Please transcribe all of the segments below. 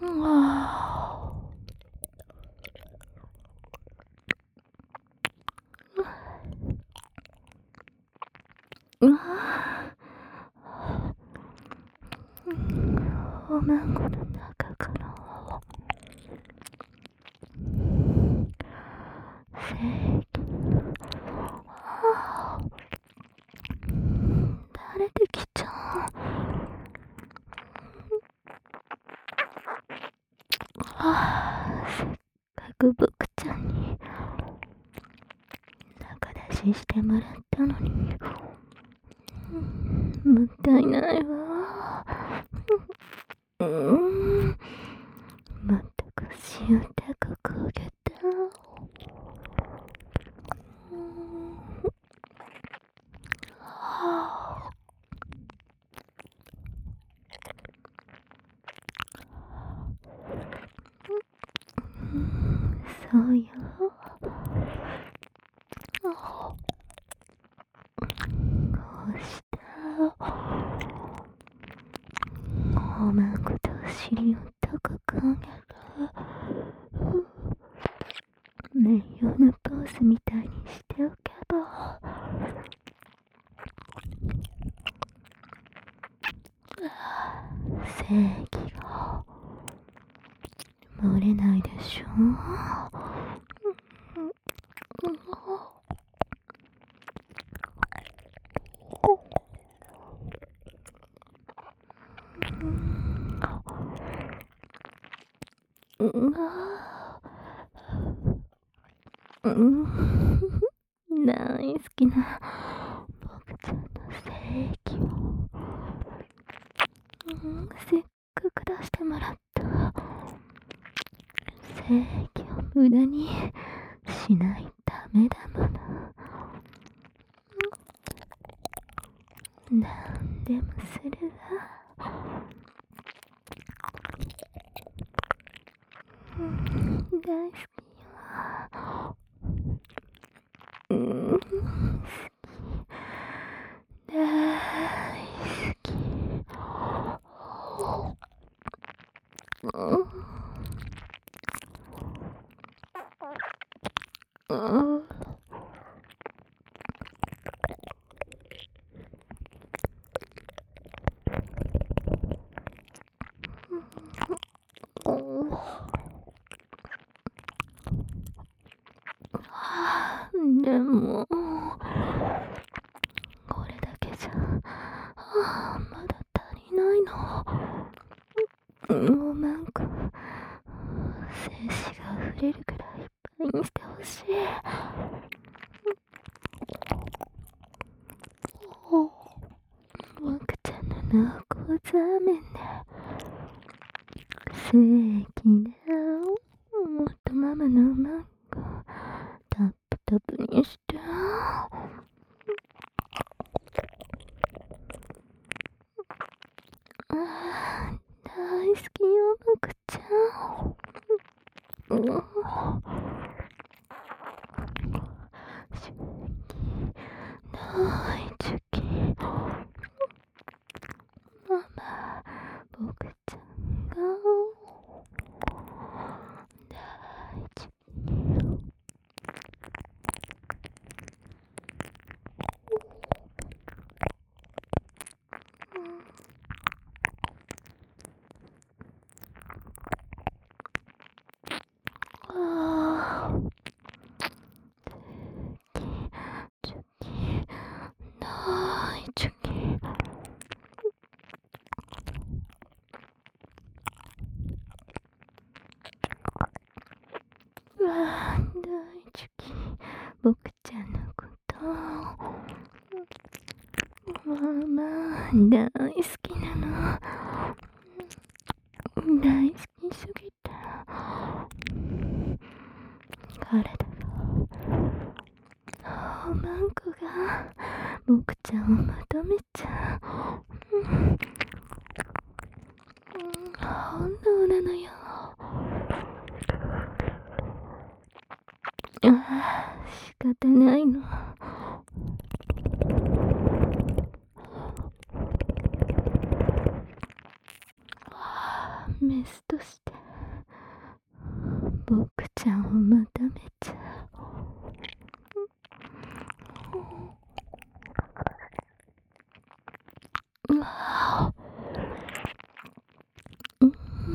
ああ、おまんこの中から正義垂れてきちゃう。せっかく僕ちゃんに仲出ししてもらったのに、もったいないわ。まったく塩高くあげた。そうよ。こうしたおまんことお尻を高く上げる名誉なポーズみたいにしておけば、正義が漏れないでしょ。大好きな僕ちゃんの正義を、せっかく出してもらった正義を無駄にしないためだもの。なんでもするわ。大好きよ。大好き。でもこれだけじゃまだ足りないの。もうなんか精子が溢れるくらいいっぱいにしてほしい。僕ちゃんの濃厚ザーメンで正義だ。もっとママのマンゴータップタップにして。大好きよ僕ちゃん。チュキ大チュキママ僕ちゃんが大チュキ。チュキ大チュキ。大チュキ僕ちゃんのことママ大好きなの。大好きすぎて体がおまんこが僕ちゃんをまとめちゃう。本能なのよ。仕方ないの。メスとして僕ちゃんをまためちゃう。うわぁ、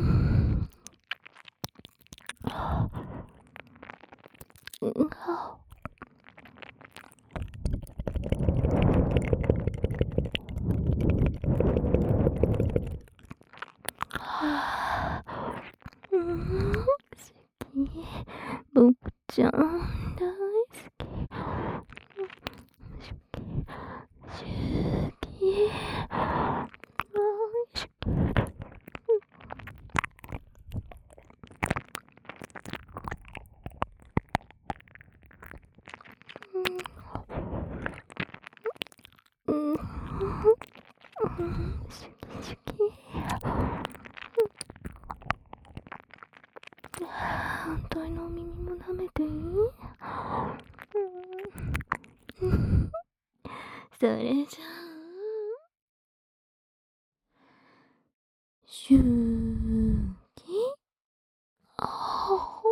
うわぁ、好き。僕ちゃん大好き。好き。大好き。好き好き。反対のお耳も舐めていい？それじゃあ、シューキあほ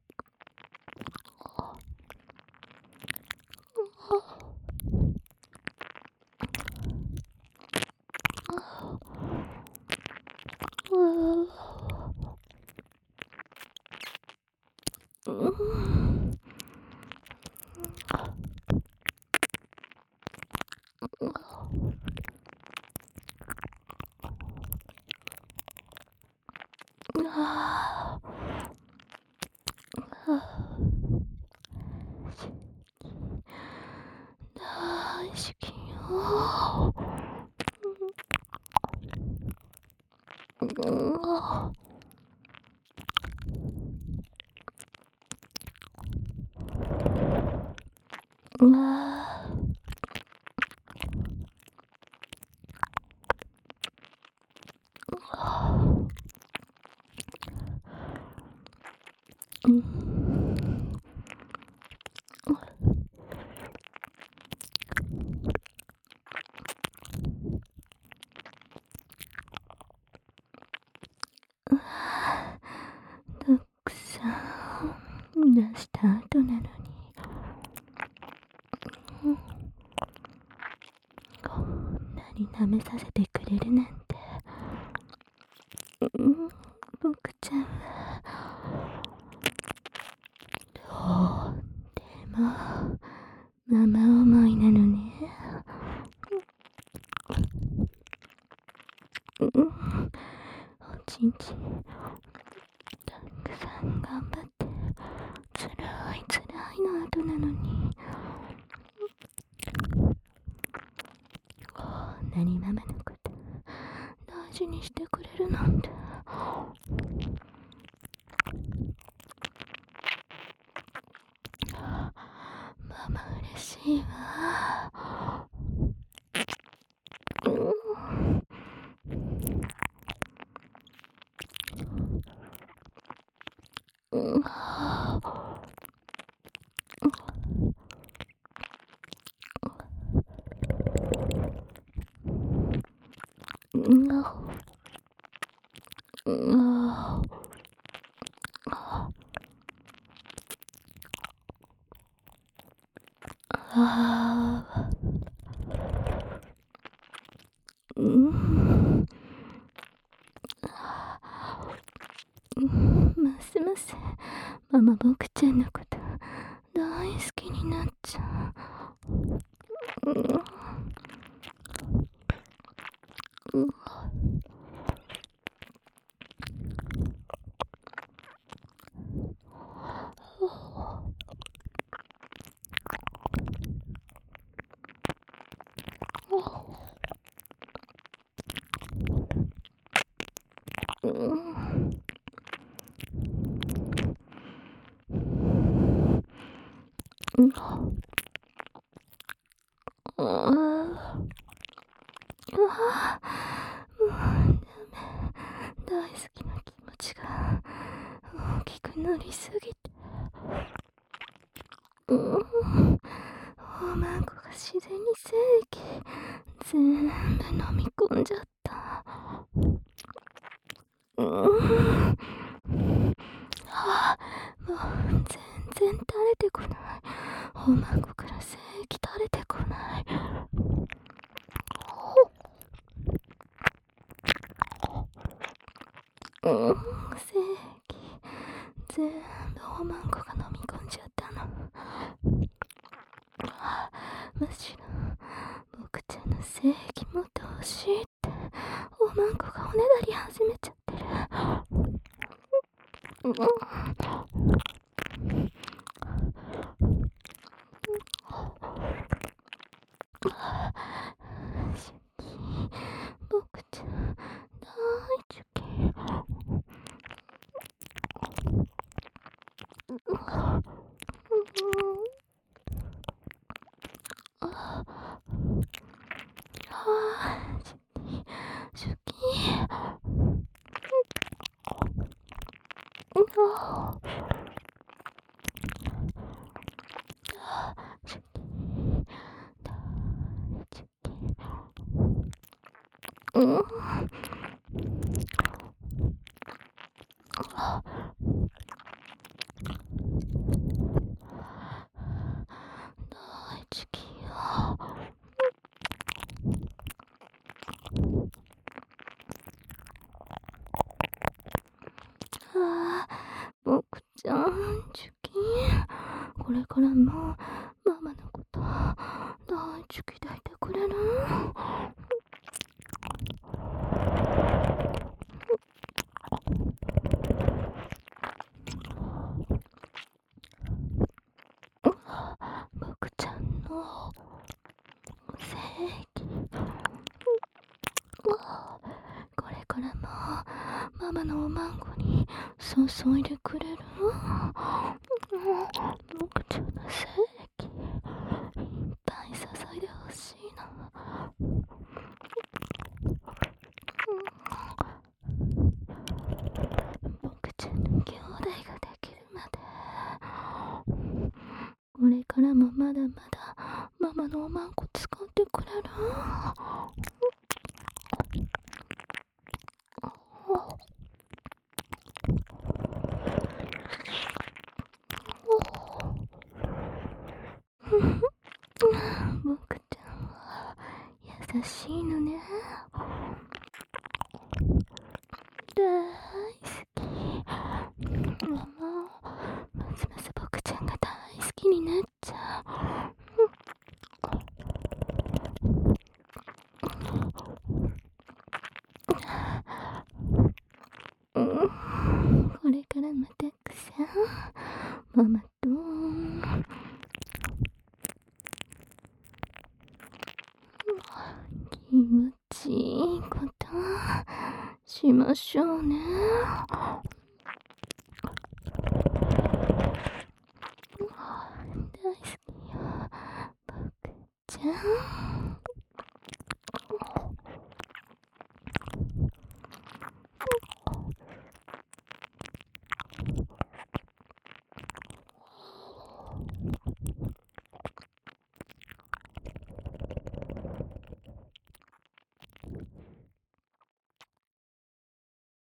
大好きよ。たくさん出した後なのに、こんなに舐めさせてくれるなんて。僕ちゃんはとってもママ思いなのね。おちんちんたくさん頑張ってつらいの後なのに、こんなにママのこと大事にしてくれるなんて。ママ嬉しいわ。ますますママ僕ちゃんのこと大好きになっちゃう。大好きな気持ちが大きくなりすぎて、おまんこが自然に精液全部飲み込んじゃった。 おまんこから精液垂れてこない。精液全部おまんこが飲み込んじゃったの。むしろ僕ちゃんの精液もっと欲しいっておまんこがおねだり始めちゃってる。シュキ、僕ちゃん大好き。シュキ、大好きよ。僕ちゃん、チュキ、これからもママのこと大好きでいてくれる？僕ちゃんの精液、これからもママのおまんこに注いでくれる？僕ちゃんの精液いっぱい注いでほしいの。僕ちゃんの兄弟ができるまでこれからもまだまだママのおまんこ使ってくれる？僕ちゃんは優しいのね。大好き。ママ、ますます僕ちゃんが大好きになっちゃう。これからもたくさんママと気持ちいいことしましょうね。